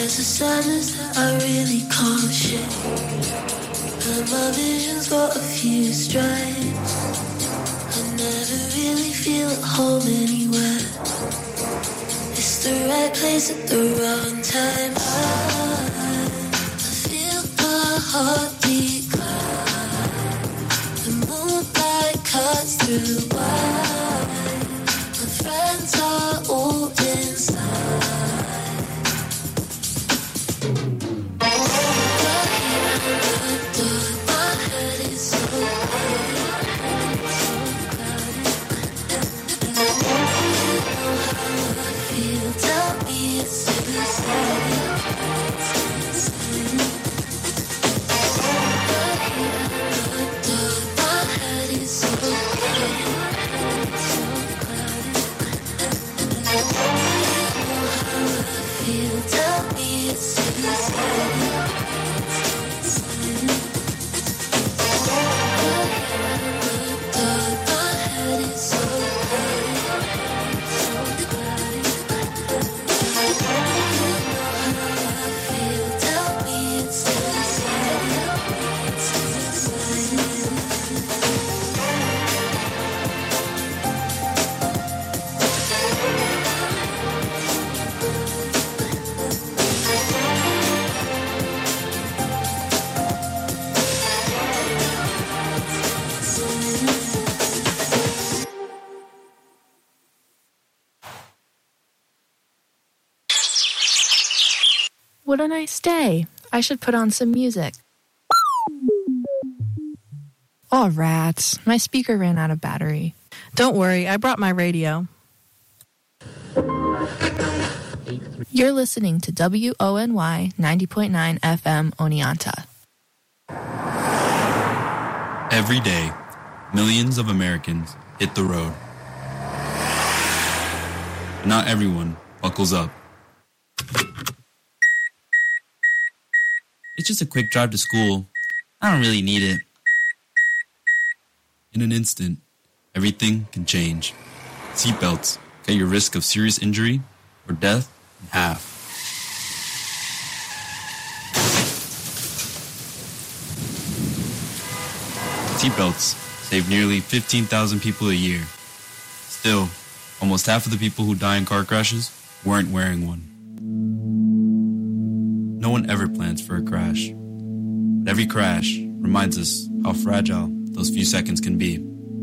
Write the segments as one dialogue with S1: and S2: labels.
S1: There's a sadness that I really can't shake, and my vision's got a few stripes. I never really feel at home anywhere. It's the right place at the wrong time. I feel my heartbeat climb. The moonlight cuts through wide. My friends are all inside. Tell me it's suicide. My head is so cloudy, so cloudy. How I feel. Tell me it's suicide. My head is so cloudy, so cloudy.
S2: What a nice day. I should put on some music. Oh, rats. My speaker ran out of battery.
S3: Don't worry, I brought my radio.
S2: You're listening to WONY 90.9 FM Oneonta.
S4: Every day, millions of Americans hit the road. But not everyone buckles up. It's just a quick drive to school. I don't really need it. In an instant, everything can change. Seatbelts cut your risk of serious injury or death in half. Seatbelts save nearly 15,000 people a year. Still, almost half of the people who die in car crashes weren't wearing one. No one ever plans for a crash, but every crash reminds us how fragile those few seconds can be.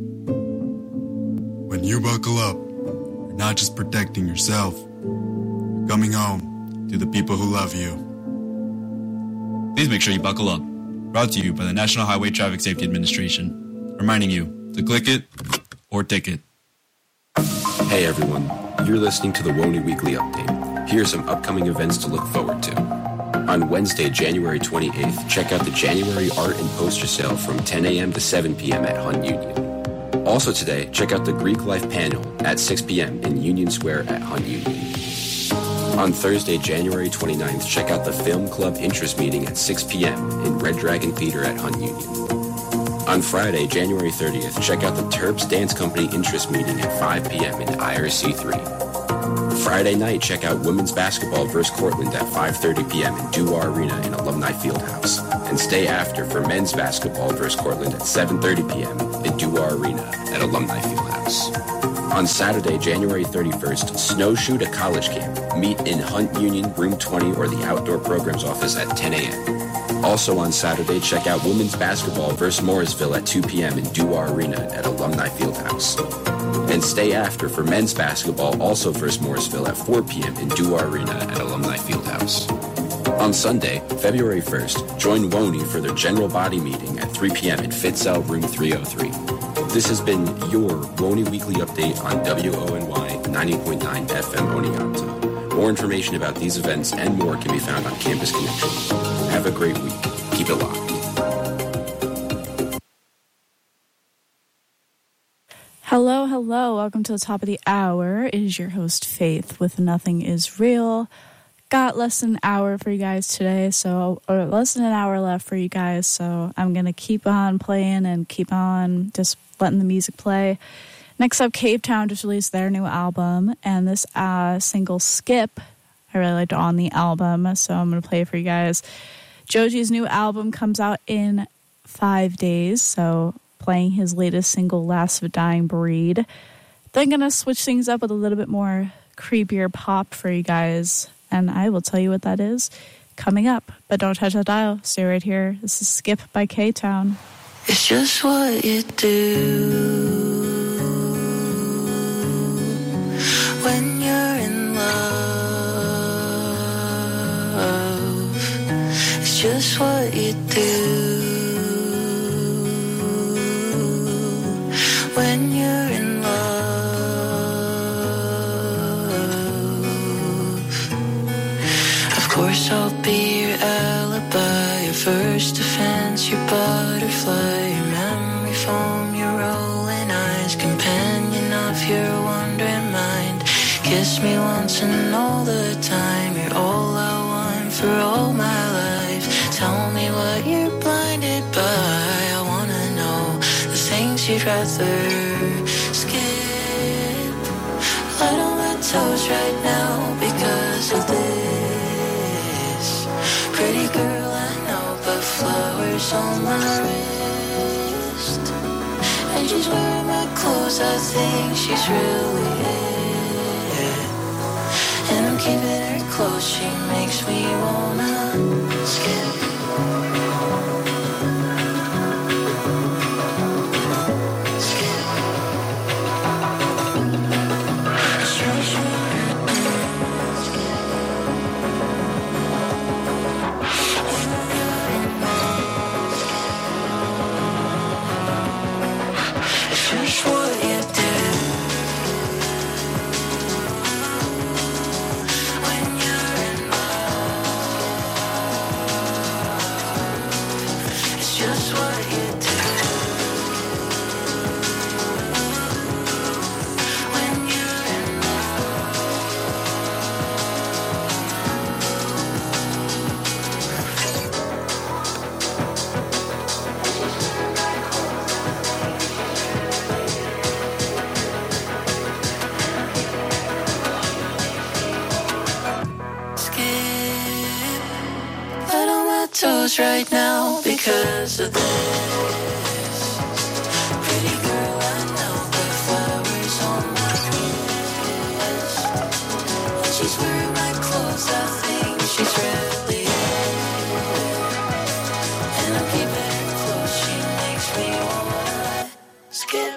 S4: When you buckle up, you're not just protecting yourself, you're coming home to the people who love you. Please make sure you buckle up. Brought to you by the National Highway Traffic Safety Administration, reminding you to click it or ticket.
S5: Hey everyone, you're listening to the WONY Weekly Update. Here are some upcoming events to look forward to. On Wednesday, January 28th, check out the January Art and Poster Sale from 10 a.m. to 7 p.m. at Hunt Union. Also today, check out the Greek Life Panel at 6 p.m. in Union Square at Hunt Union. On Thursday, January 29th, check out the Film Club Interest Meeting at 6 p.m. in Red Dragon Theater at Hunt Union. On Friday, January 30th, check out the Terps Dance Company Interest Meeting at 5 p.m. in IRC3. Friday night, check out women's basketball versus Cortland at 5:30 p.m. in Duar Arena in Alumni Fieldhouse. And stay after for men's basketball versus Cortland at 7:30 p.m. in Duar Arena at Alumni Fieldhouse. On Saturday, January 31st, snowshoe to college camp. Meet in Hunt Union, room 20, or the outdoor programs office at 10 a.m. Also on Saturday, check out women's basketball versus Morrisville at 2 p.m. in Duar Arena at Alumni Fieldhouse. And stay after for men's basketball, also versus Morrisville at 4 p.m. in Duar Arena at Alumni Fieldhouse. On Sunday, February 1st, join WONY for their general body meeting at 3 p.m. in Fitzell Room 303. This has been your WONY Weekly Update on WONY 90.9 FM Oneonta. More information about these events and more can be found on Campus Connection. Have a great week. Keep it locked.
S6: Hello, hello. Welcome to the top of the hour. It is your host, Faith, with Nothing Is Real. Got less than an hour for you guys today, or less than an hour left for you guys, so I'm going to keep on playing and keep on just letting the music play. Next up, Cave Town just released their new album, and this single, Skip, I really liked On the album, so I'm going to play it for you guys. Joji's new album comes out in 5 days, so playing his latest single, Last of a Dying Breed. Then going to switch things up with a little bit more creepier pop for you guys, and I will tell you what that is coming up. But don't touch that dial. Stay right here. This is Skip by K-Town.
S1: It's just what you do when you're in love. It's just what you do when you're in love. Of course I'll be your alibi, your first defense, your butterfly, your memory foam, your rolling eyes, companion of your wandering mind. Kiss me once and all the time, you're all I want for all my life. Tell me what you're blinded by, I wanna know the things you'd rather skip. Light on my toes right now because of this. Pretty girl I know, but flowers on my wrist. And she's wearing my clothes, I think she's really it. And I'm keeping her close, she makes me wanna skip. Right now because of this. Pretty girl I know, but flowers on my wrist. And she's wearing my clothes, I think she's really it. And I'm keeping her close, she makes me wanna skip.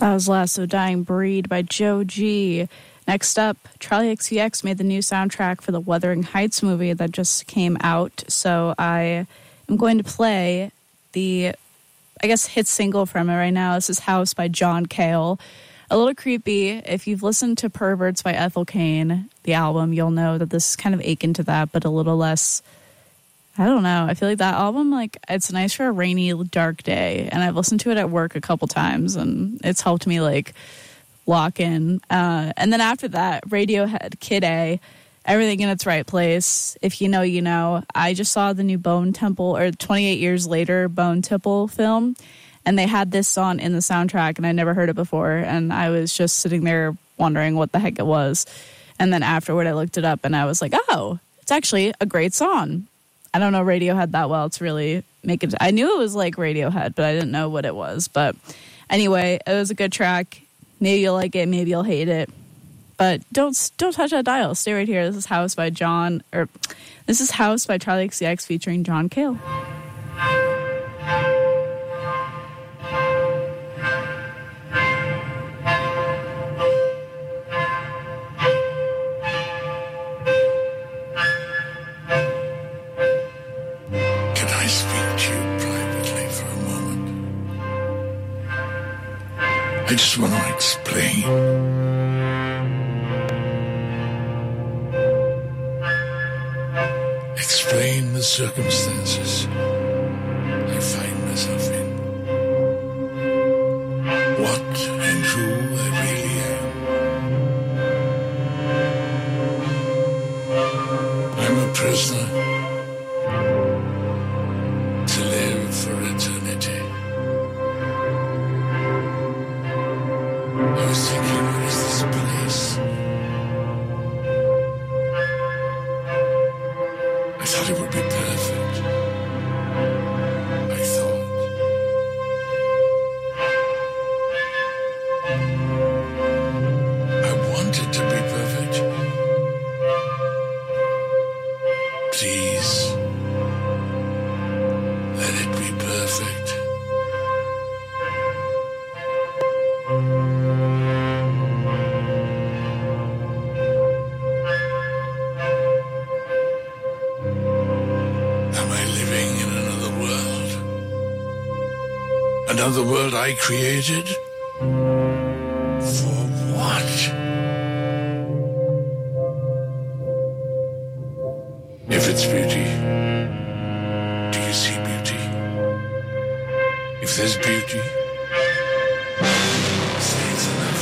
S6: That was Last of Dying Breed by Joe G. Next up, Charlie XCX made the new soundtrack for the Wuthering Heights movie that just came out. So I am going to play the, I guess, hit single from it right now. This is House by John Cale. A little creepy. If you've listened to Perverts by Ethel Cain, the album, you'll know that this is kind of akin to that, but a little less. I don't know. I feel like that album, like, it's nice for a rainy, dark day. And I've listened to it at work a couple times, and it's helped me, like, lock in. And then after that, Radiohead, Kid A, Everything in Its Right Place. If you know, you know. I just saw the new Bone Temple, or 28 years later, Bone Temple film. And they had this song in the soundtrack, and I never heard it before. And I was just sitting there wondering what the heck it was. And then afterward, I looked it up, and I was like, oh, it's actually a great song. I don't know Radiohead that well to really make it. I knew it was like Radiohead, but I didn't know what it was. But anyway, it was a good track. Maybe you'll like it, maybe you'll hate it. But don't touch that dial. Stay right here. This is House by Charlie XCX featuring John Cale.
S7: I just want to explain. Explain the circumstances I find myself in. What and who I really am. I'm a prisoner to live for eternity. I was thinking, what is this place? I thought it would be perfect. I thought. I wanted to be perfect. Please, let it be perfect. Another world I created? For what? If it's beauty, do you see beauty? If there's beauty, say it's enough.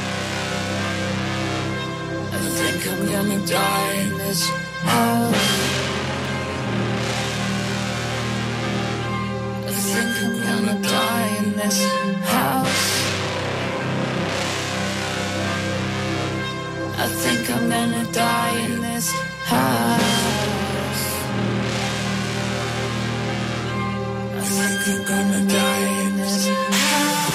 S7: I think I'm gonna die in this house. I think I'm gonna die in this house. I think I'm gonna die in this house. I think I'm gonna die in this house.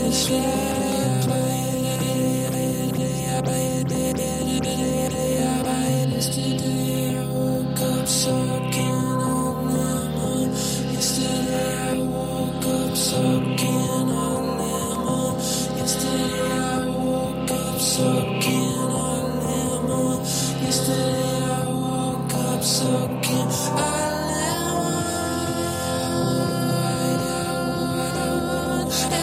S1: Yesterday I woke up sucking on lemon. Yesterday I woke up sucking on lemon. Yesterday I woke up sucking on lemon. Yesterday I woke up sucking on lemon.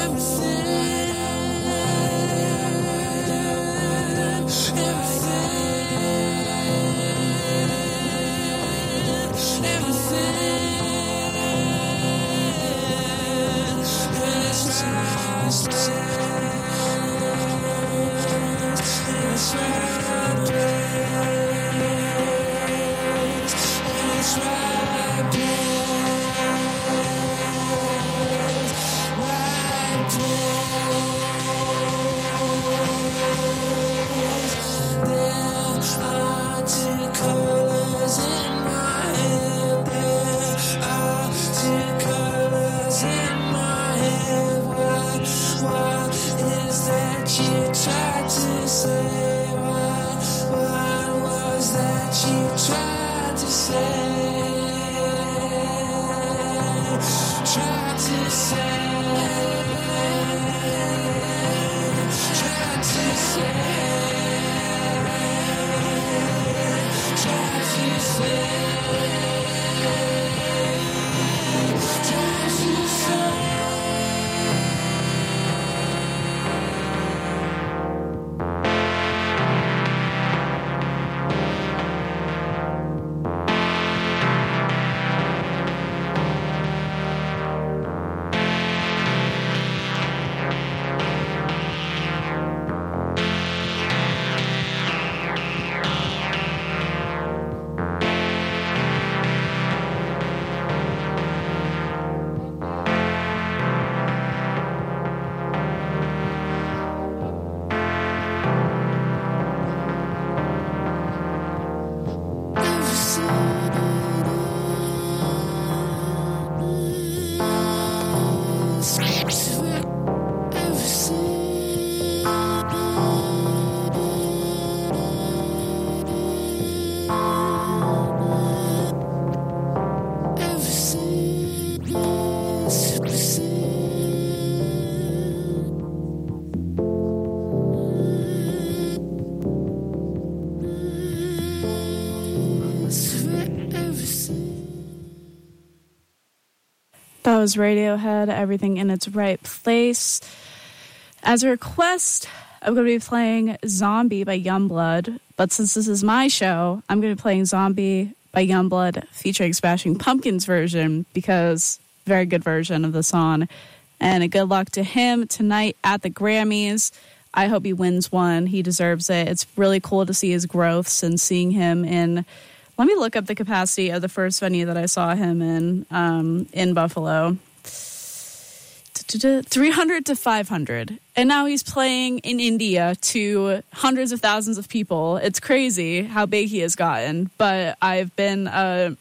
S6: That was Radiohead, Everything in Its Right Place. As a request, I'm going to be playing Zombie by Youngblood, but since this is my show, I'm going to be playing Zombie by Youngblood featuring Smashing Pumpkins version, because very good version of the song. And a good luck to him tonight at the Grammys. I hope he wins one. He deserves it. It's really cool to see his growth since seeing him in... Let me look up the capacity of the first venue that I saw him in Buffalo. 300 to 500. And now he's playing in India to hundreds of thousands of people. It's crazy how big he has gotten. But I've been a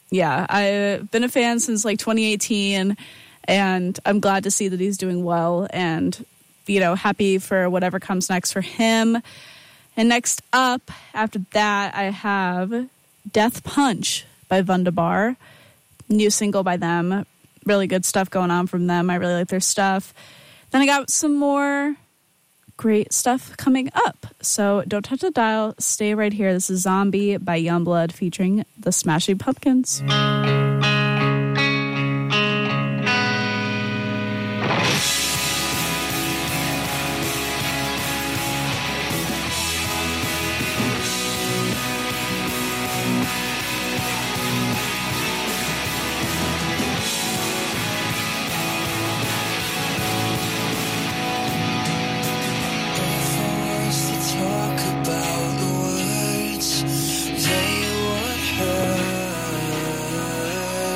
S6: fan since like 2018. And I'm glad to see that he's doing well. And, you know, happy for whatever comes next for him. And next up, after that, I have... Death Punch by Wunderbar. New single by them. Really good stuff going on from them. I really like their stuff. Then I got some more great stuff coming up. So don't touch the dial. Stay right here. This is Zombie by Youngblood featuring the Smashing Pumpkins.
S1: They would hurt.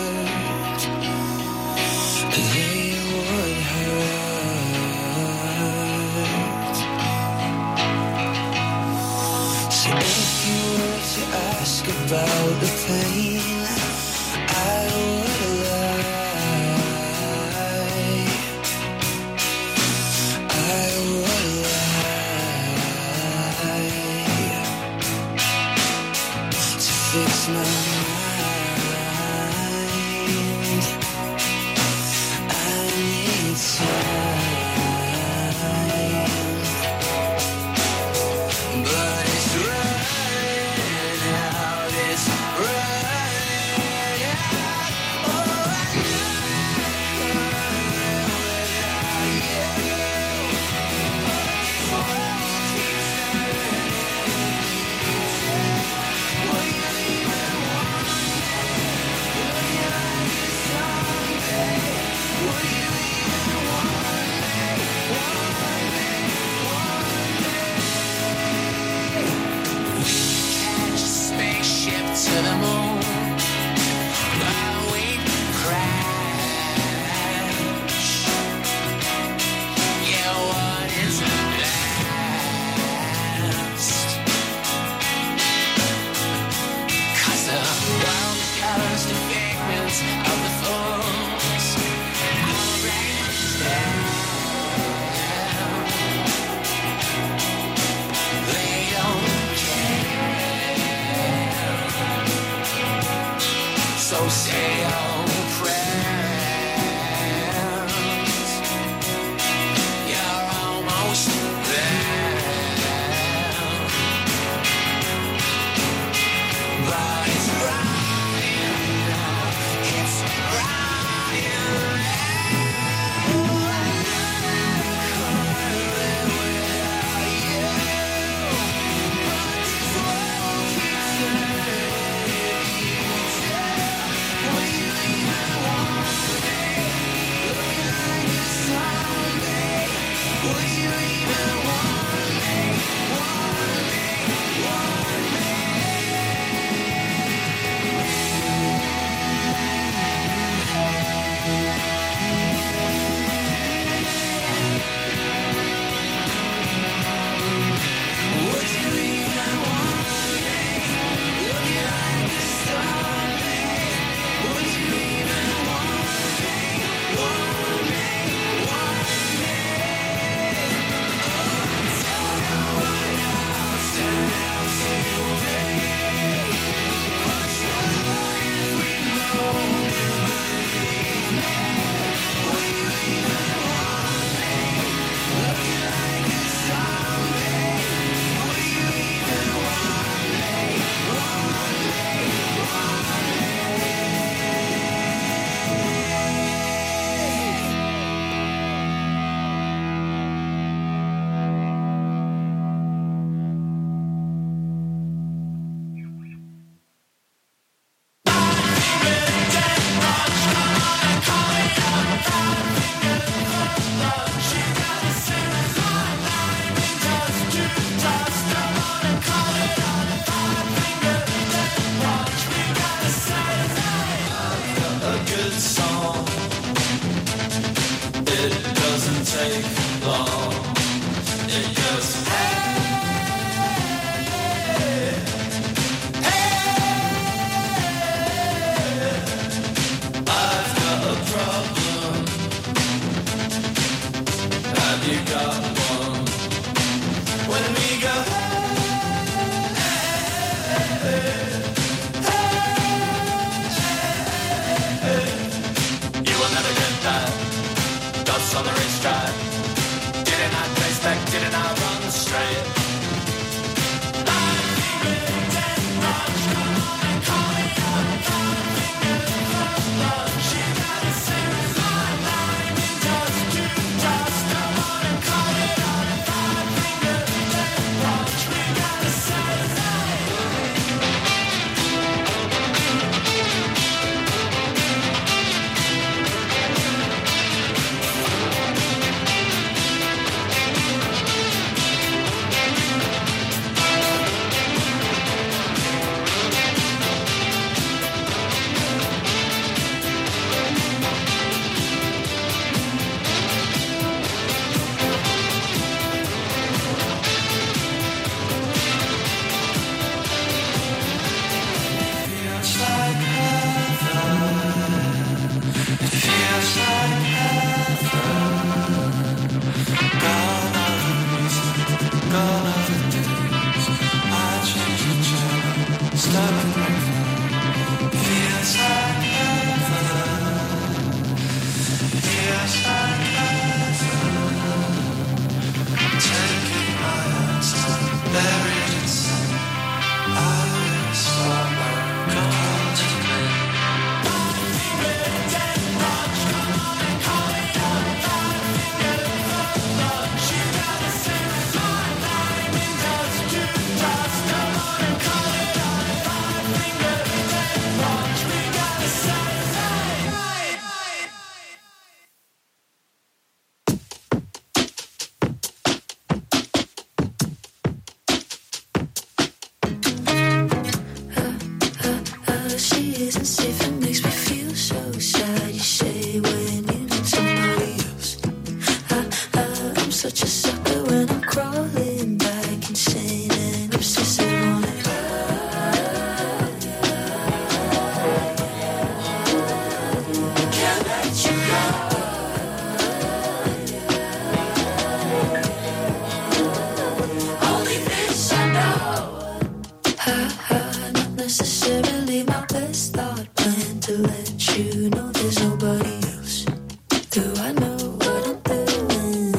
S1: let you know there's nobody else. Do I know what I'm doing?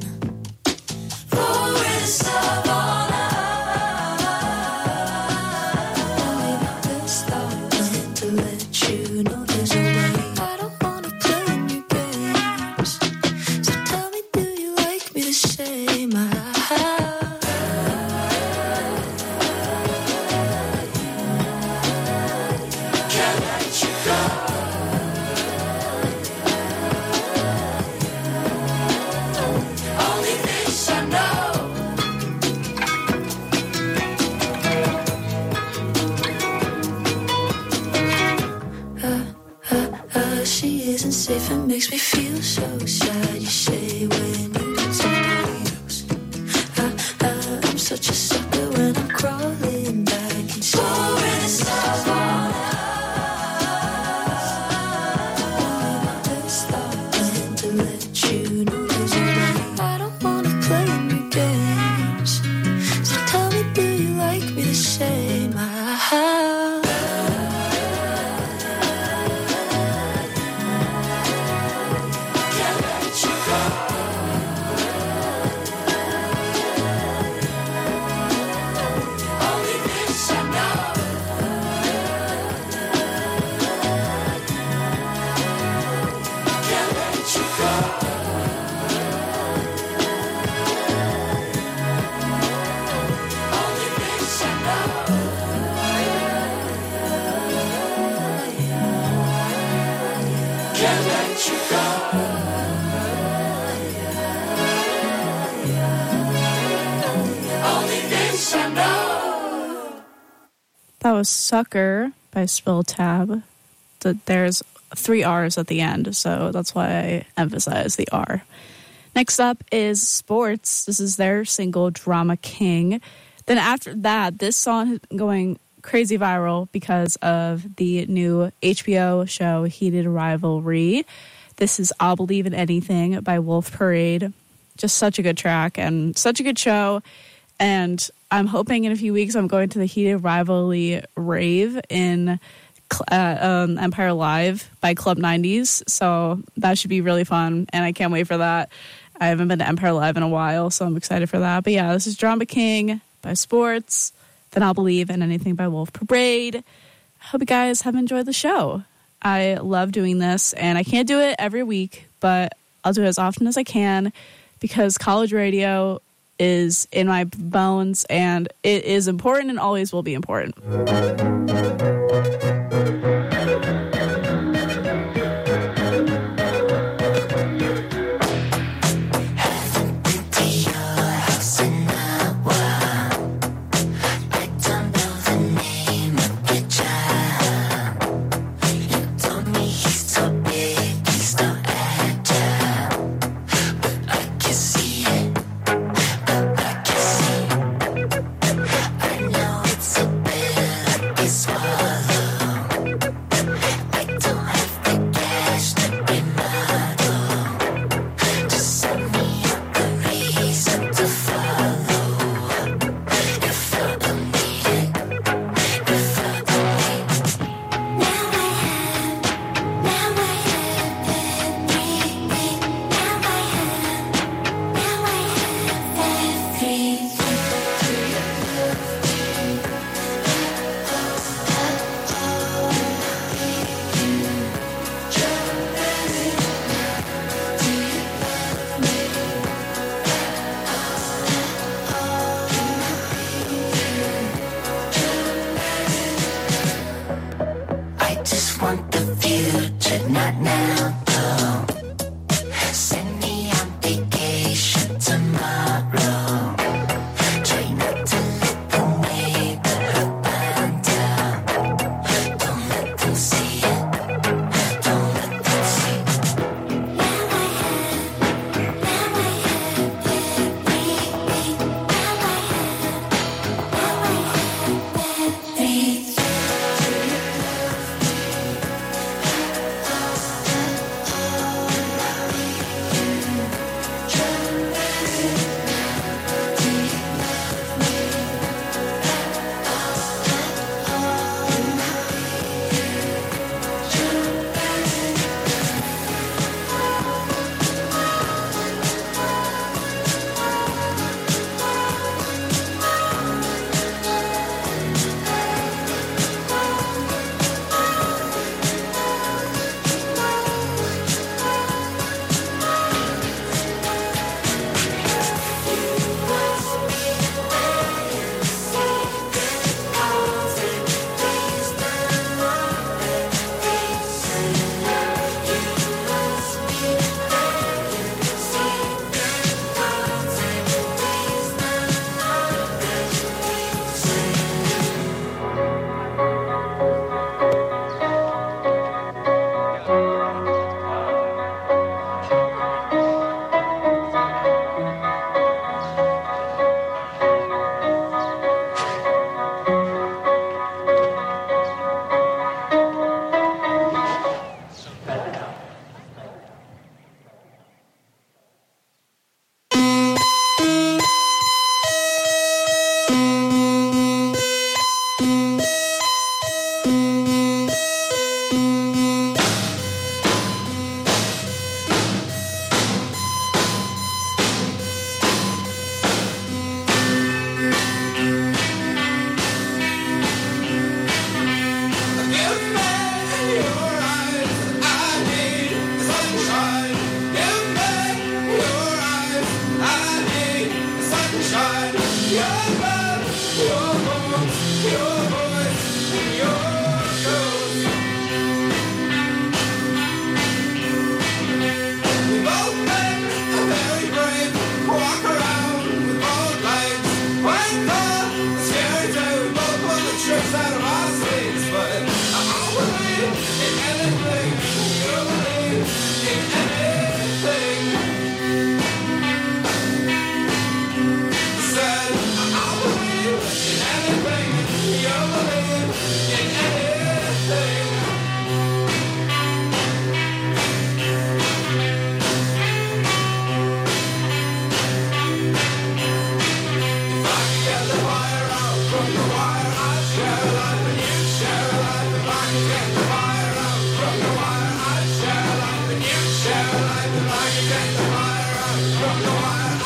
S1: For this love all I will start playing to let you know there's nobody. I don't wanna play any games. So tell me, do you like me the same? She isn't safe and makes me feel so sad. You say when you're with somebody else. I'm such a sucker when I'm crawling back inside. Oh, when it's love on us. Stop playing to let you know there's nobody. I don't wanna play any games. So tell me, do you like me the same?
S6: That was Sucker by Spill Tab. There's 3 R's at the end, so that's why I emphasize the R. Next up is Sports. This is their single, Drama King. Then after that, this song has been going crazy viral because of the new HBO show, Heated Rivalry. This is I'll Believe in Anything by Wolf Parade. Just such a good track and such a good show. And I'm hoping in a few weeks I'm going to the Heated Rivalry rave in Empire Live by Club 90s. So that should be really fun, and I can't wait for that. I haven't been to Empire Live in a while, so I'm excited for that. But yeah, this is Drama King by Sports. Then I'll Believe in Anything by Wolf Parade. I hope you guys have enjoyed the show. I love doing this, and I can't do it every week, but I'll do it as often as I can because college radio is in my bones, and it is important and always will be important.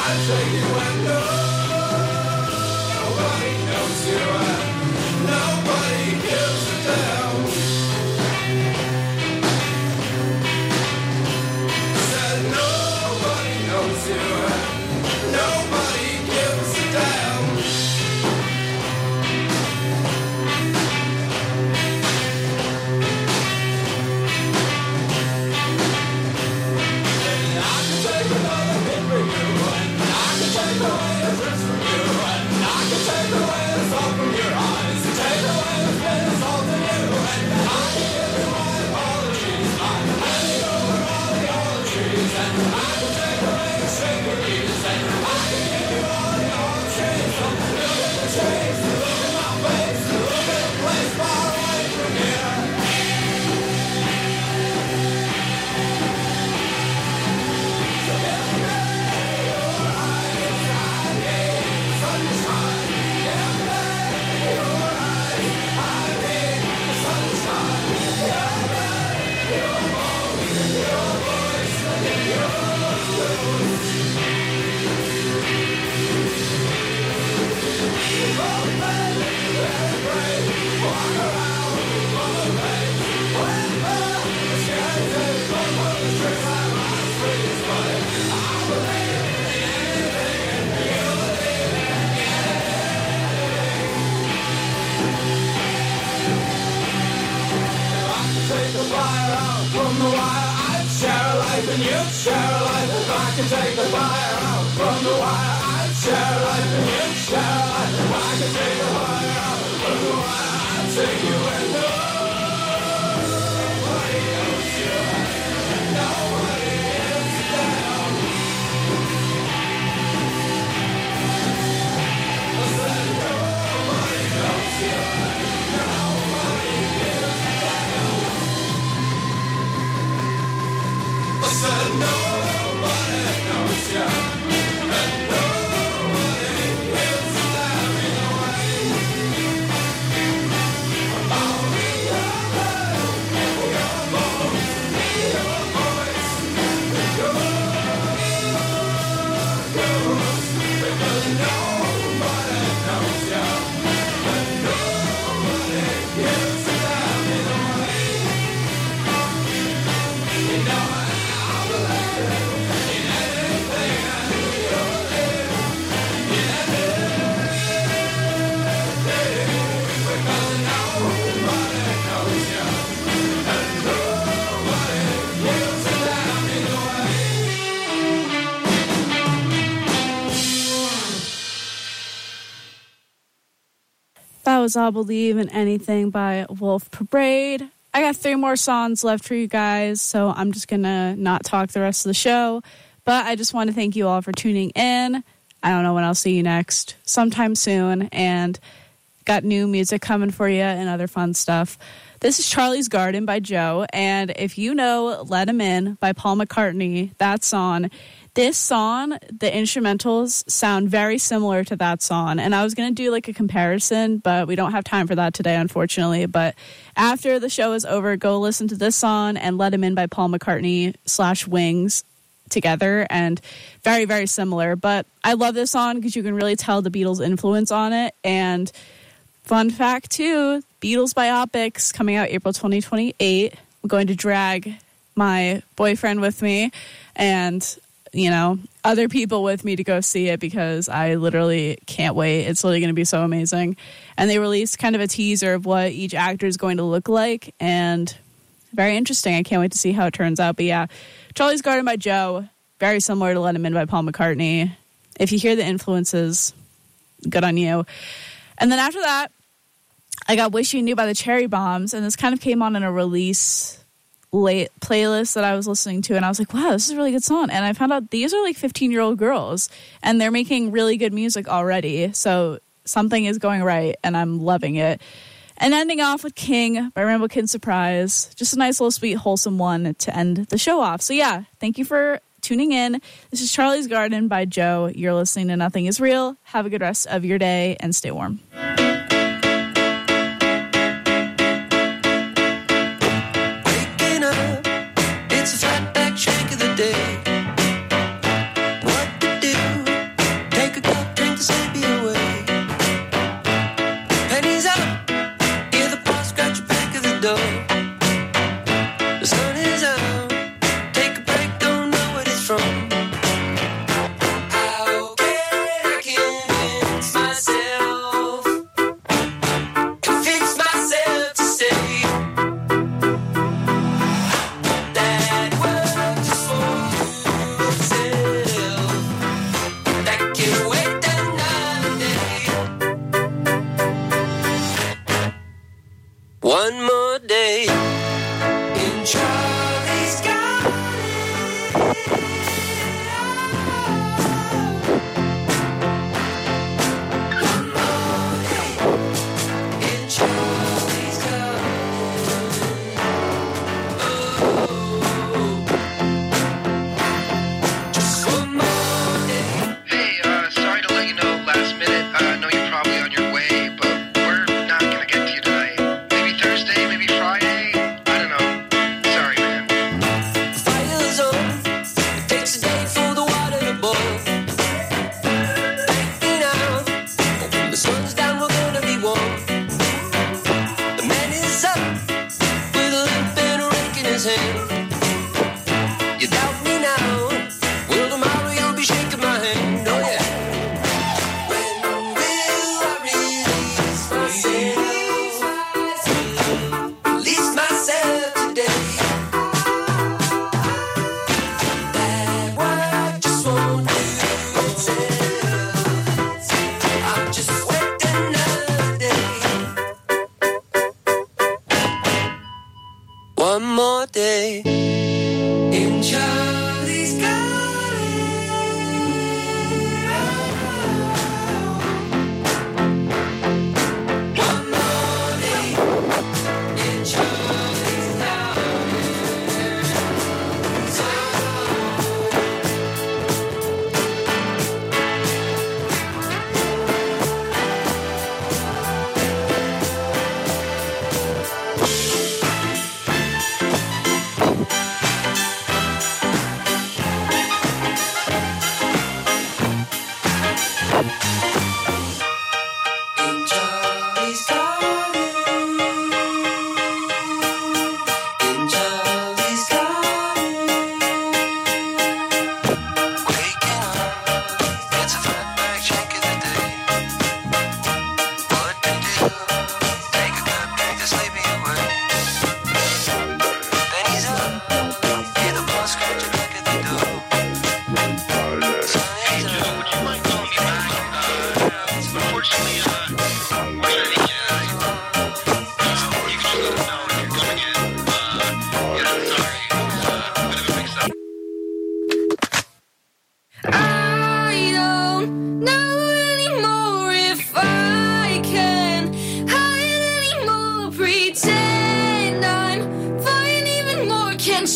S6: That was I'll Believe in Anything by Wolf Parade. I got 3 more songs left for you guys, so I'm just going to not talk the rest of the show. But I just want to thank you all for tuning in. I don't know when I'll see you next, sometime soon. And got new music coming for you and other fun stuff. This is Charlie's Garden by Joe. And if you know Let 'Em In by Paul McCartney, that song, this song, the instrumentals sound very similar to that song. And I was going to do like a comparison, but we don't have time for that today, unfortunately. But after the show is over, go listen to this song and Let 'Em In by Paul McCartney / Wings together, and very, very similar. But I love this song because you can really tell the Beatles' influence on it. And fun fact, too, Beatles biopics coming out April 2028. I'm going to drag my boyfriend with me and, you know, other people with me to go see it because I literally can't wait. It's literally going to be so amazing. And they released kind of a teaser of what each actor is going to look like, and very interesting. I can't wait to see how it turns out. But yeah, Charlie's Garden by Joe, very similar to Let 'Em In by Paul McCartney. If you hear the influences, good on you. And then after that, I got Wish You Knew by the Cherry Bombs, and this kind of came on in a release late playlist that I was listening to, and I was like, wow, this is a really good song. And I found out these are like 15-year-old girls, and they're making really good music already. So something is going right, and I'm loving it. And ending off with King by Rainbow Kid Surprise. Just a nice little sweet, wholesome one to end the show off. So yeah, thank you for tuning in. This is Charlie's Garden by Joe. You're listening to Nothing Is Real. Have a good rest of your day and stay warm.
S1: Waking up, it's a flat back shake of the day. What to do?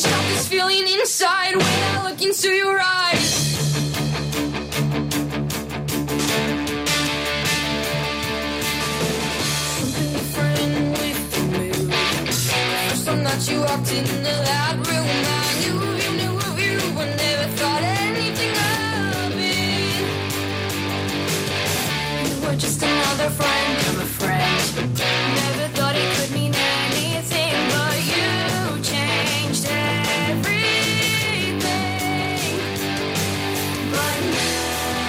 S1: stop this feeling inside when I look into your eyes. Something different with the mood. First time that you walked into that room, I knew of you, but never thought anything of it. You were just another friend, I'm a friend. Never thought it could mean anything, but you changed everything. But now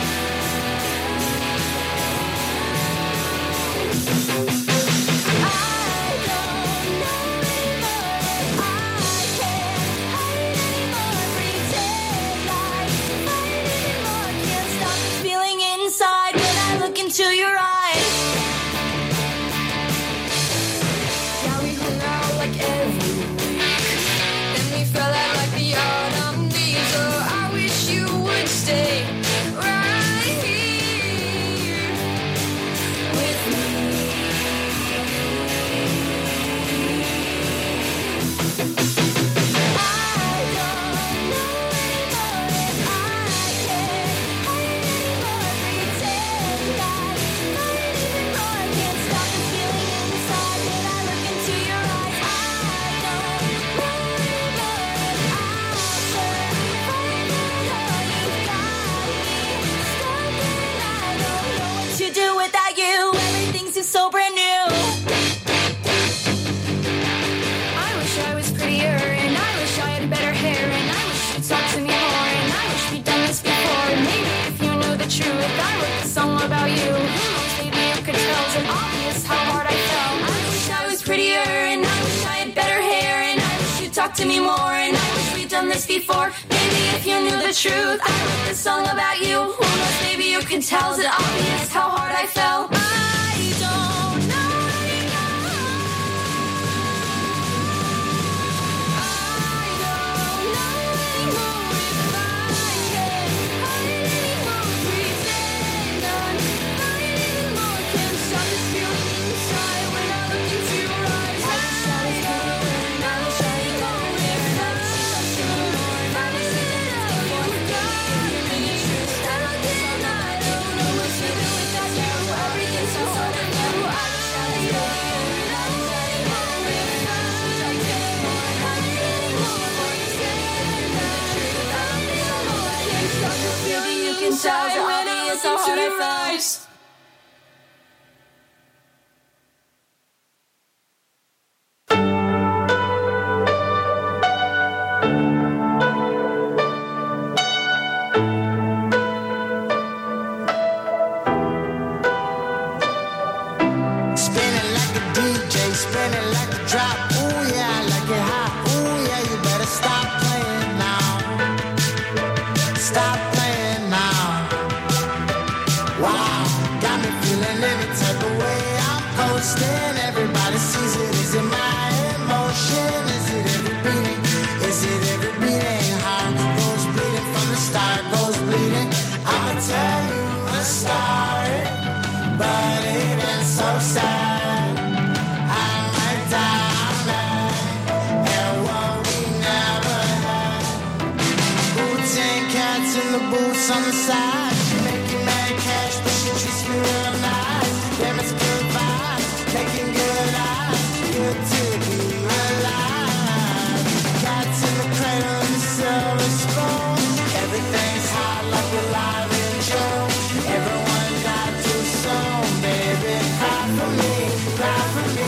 S1: I don't know anymore if I can hide anymore, pretend like fight anymore. Can't stop this feeling inside when I look into your eyes. Yeah, we hung out like every week. Then we fell out like the autumn leaves. Oh, I wish you would stay right here with me. I don't know anymore if I can hide anymore, pretend like fight anymore. Can't stop this feeling inside when I look into your eyes. I don't know anymore if I'll survive it all. You've got me stuck and I don't know what to do without you. Everything seems so brand new. I wish I was prettier, and I wish I had better hair, and I wish you'd talk to me more, and I wish we'd done this before. Maybe if you knew the truth, I wrote a song about you. Who knows, maybe you could tell. It's obvious how hard I fell. I wish I was prettier, and I wish I had better hair, and I wish you'd talk to me more, and I wish we'd done this before. Maybe if you knew the truth, I wrote this song about you. Who knows, maybe you could tell. It's obvious how hard I fell. I don't know anymore. I don't know anymore if I can hide anymore, pretend I'm fine anymore. Can't stop this feeling inside when I look into your eyes. I wish I was better, I wish I could go if that's such a more. I wish you've got me stuck and I don't know what to do without you. Everything's so hard to do. I wish I was better, I wish I could go if that's such a more. Hide anymore, pretend I'm fine anymore. Can't stop this feeling you can tell when I look into your eyes.
S8: Spinning like a DJ, spinning like a drop. Ooh yeah, I like it hot. Ooh yeah, you better stop playing now. Stop playing now. Wow, got me feeling any type of way. I'm coasting, everybody sees it. Is it my emotion? Is it every beating? Is it every beating? Heart goes bleeding from the start, goes bleeding. I'ma tell you a story, but it ain't so sad. I might die, and what we never had. Booting cats in the boots on the side. She making mad cash, but she treats me real nice. Damn, it's good vibes, making good eyes. Good to be alive. Cats in the cradle and the silver spoon. Everything's hot like we're live in June. Everyone died too soon, baby. Cry for me, cry for me.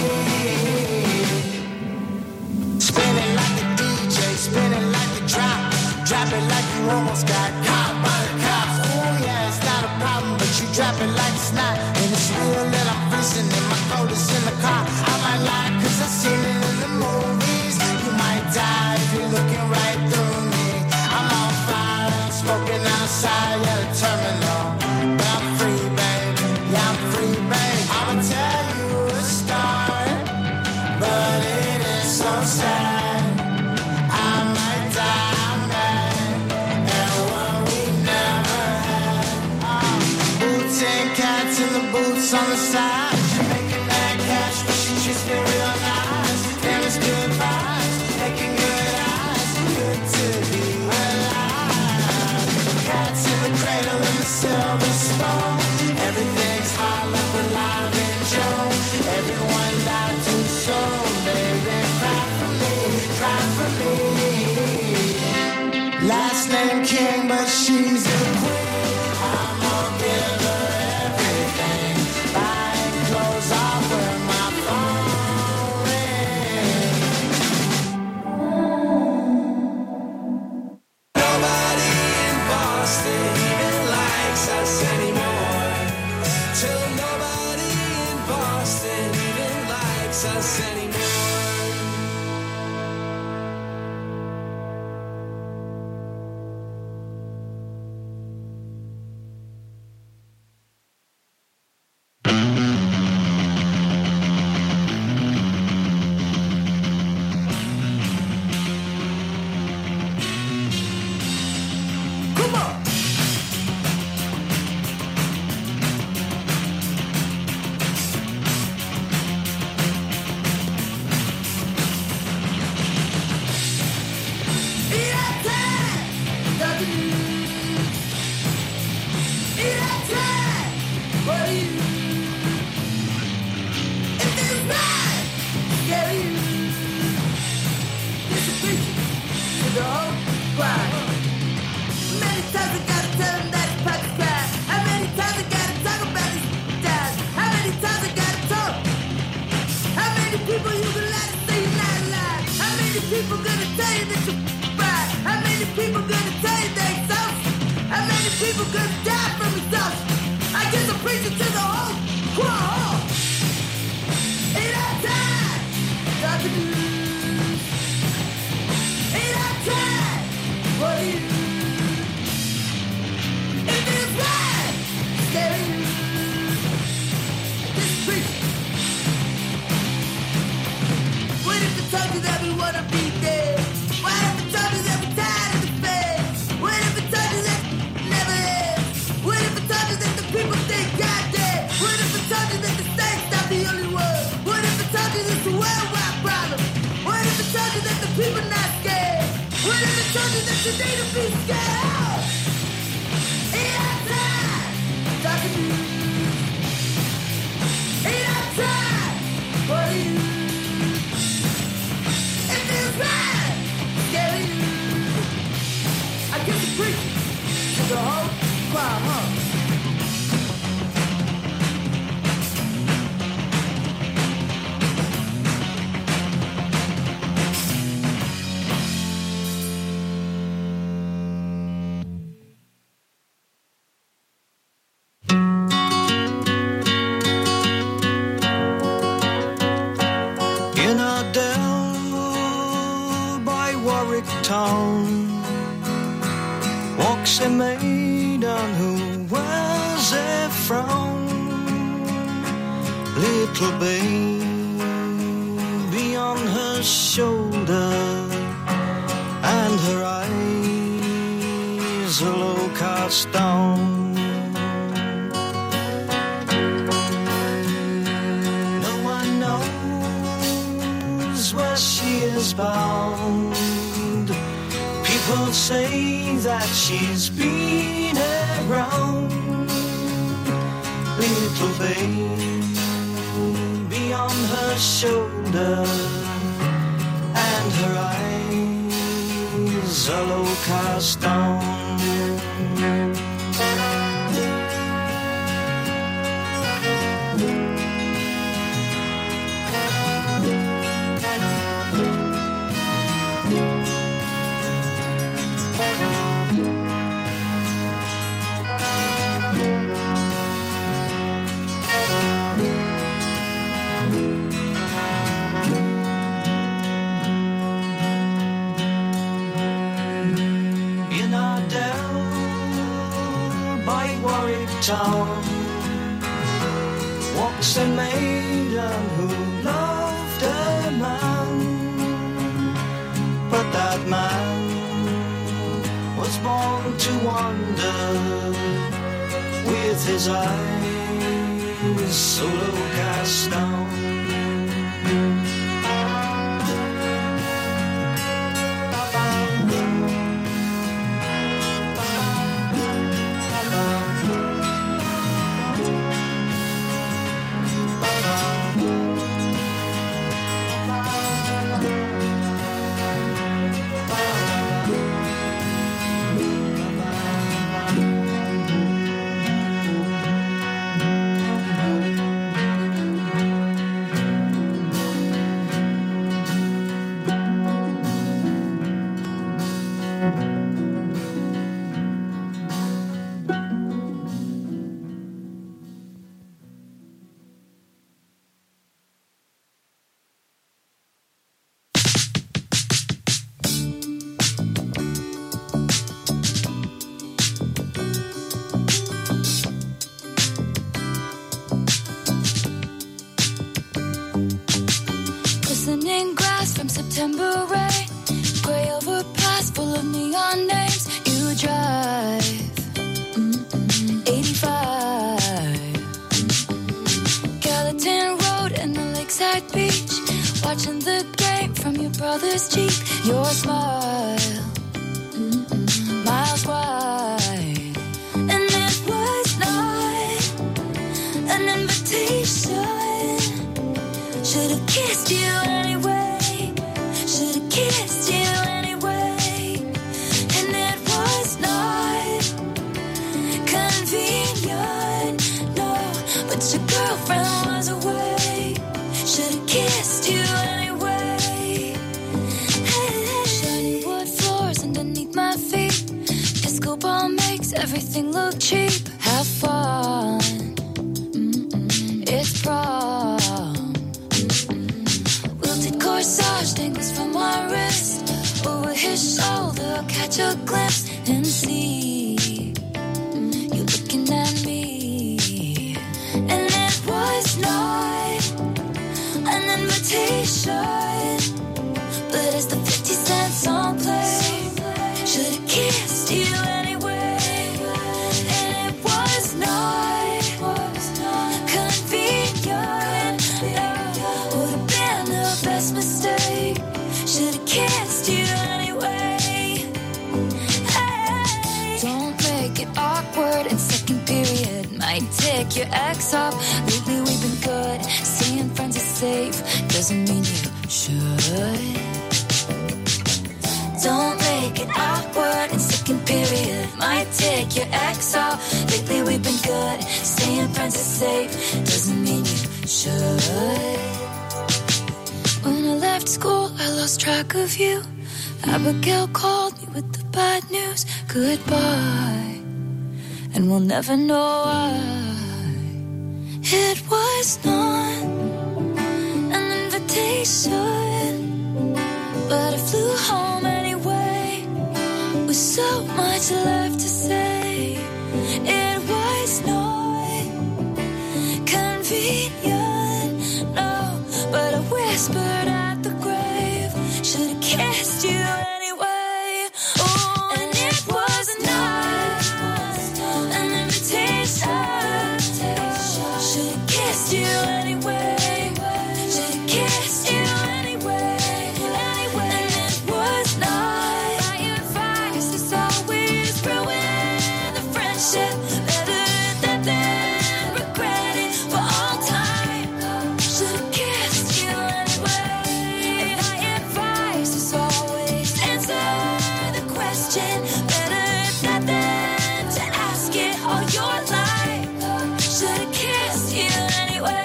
S8: Spinning like a DJ, spinning like a drop. Drop it like you almost got caught by the cops. Oh yeah, it's not a problem, but you drop it like it's not. And it's real that I'm freezing and my coat is in the car. I might lie, cause I've seen it in the movies. You might die if you're looking right through me. I'm on fire, I'm smoking outside, yeah, the terminal. But I'm free, baby, yeah, I'm free, baby. I'ma tell you a story, but it is so sad. I might die mad, and what we never had. Booting cats in the boots on the side. She making that cash, but she treats me real nice. Damn, it's good vibes, making good eyes. the stone. Everything's hollow, alive and Joe. Everyone died too soon, baby. Cry for me, cry for me. Last name King, but she's the queen. I'm gonna give her everything. Buying clothes off where my phone rings. Nobody in Boston even likes us anymore. Till nobody in Boston even likes us anymore.
S9: Walks a maiden who wears a frown, little baby on her shoulder, and her eyes are low cast down. No one knows where she is bound. People say that she's been around, little baby on her shoulder, and her eyes are low cast down. Town walks a maiden who loved a man, but that man was born to wander, with his eyes so low cast down.
S1: Glistening grass from September rain, gray overpass full of neon names. You drive 85, Gallatin Road and the lakeside beach, watching the game from your brother's Jeep. Your smile, miles wide, and it was not an invitation. Should've kissed you anyway. Should've kissed you anyway. And it was not convenient, no. But your girlfriend was away. Should've kissed you anyway. Hey, shiny wood floors underneath my feet. Disco ball makes everything look cheap. Have fun. It's prom. Corsage dangles from my wrist. Over his shoulder, I'll catch a glimpse and see you looking at me. And it was not an invitation, but as the 50-cent song played, should've kissed you anyway. And it was not convenient, would've been the best mistake. Should've kissed you anyway. Hey. Don't make it awkward in second period. Might take your ex off. Lately we've been good. Seeing friends is safe doesn't mean you should. Don't make it awkward in second period. Might take your ex off. Lately we've been good. Staying friends is safe doesn't mean you should. When I left school, I lost track of you. Abigail called me with the bad news. Goodbye, and we'll never know why. It was not an invitation, but I flew home anyway, with so much left to say. It was not convenient, no, but I whispered at the grave. Should've kissed you anyway. Oh, and it was not an invitation. Should've kissed you anyway. Should've kissed you anyway. And it was not my advice. It's always ruin the friendship. Better than regret it for all time. Should've kissed you anyway. And my advice is always answer the question. Better than to ask it all your life. Should've kissed you anyway.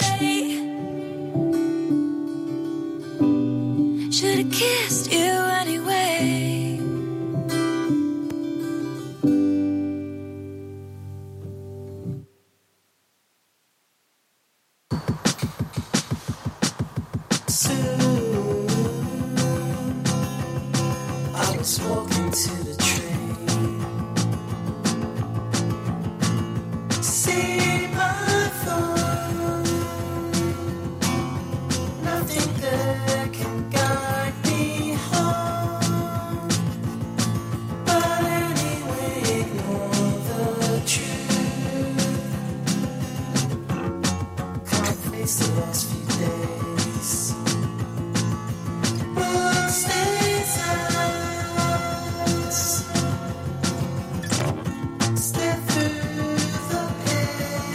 S1: Should've kissed you anyway.
S9: I was walking to the train. See my phone. Nothing there can guide me home. But anyway, ignore the truth. Can't face the last few days. Book stays out. Step through the pain.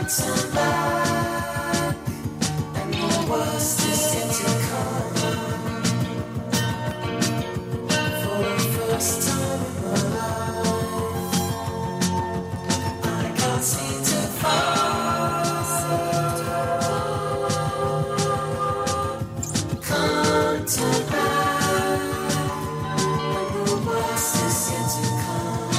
S1: turn back, and the worst is yet to come. For the first time in my life, I can't seem to find. Can't turn back, and the worst is yet to come.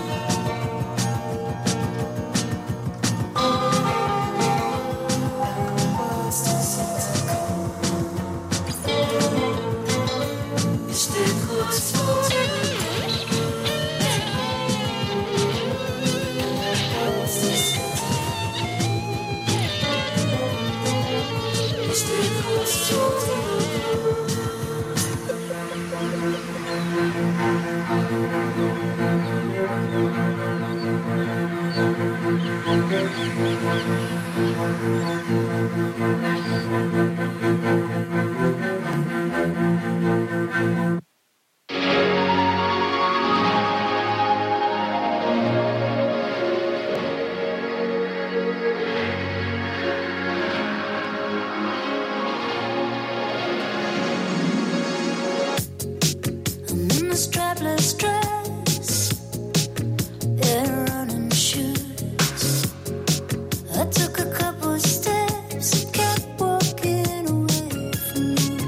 S1: Strapless dress and running shoes. I took a couple steps and kept walking away from you.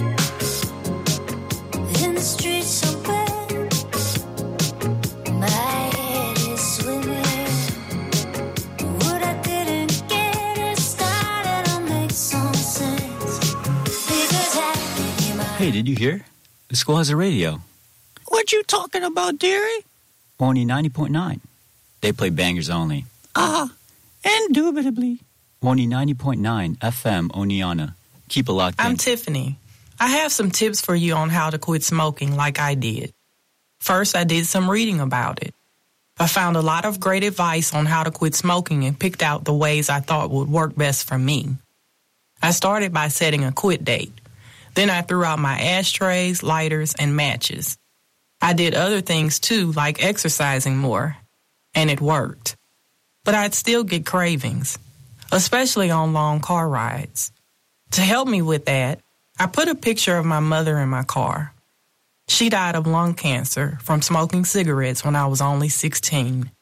S1: In the streets so wet, my head is swimming. What I didn't get it started to make some sense. Because
S10: Hey, did you hear? The school has a radio.
S9: What you talking about, dearie?
S10: Only 90.9. They play bangers only.
S9: Indubitably.
S10: Only 90.9 FM Oneonta. Keep it locked in.
S11: I'm Tiffany. I have some tips for you on how to quit smoking like I did. First, I did some reading about it. I found a lot of great advice on how to quit smoking and picked out the ways I thought would work best for me. I started by setting a quit date. Then I threw out my ashtrays, lighters, and matches. I did other things too, like exercising more, and it worked. But I'd still get cravings, especially on long car rides. To help me with that, I put a picture of my mother in my car. She died of lung cancer from smoking cigarettes when I was only 16.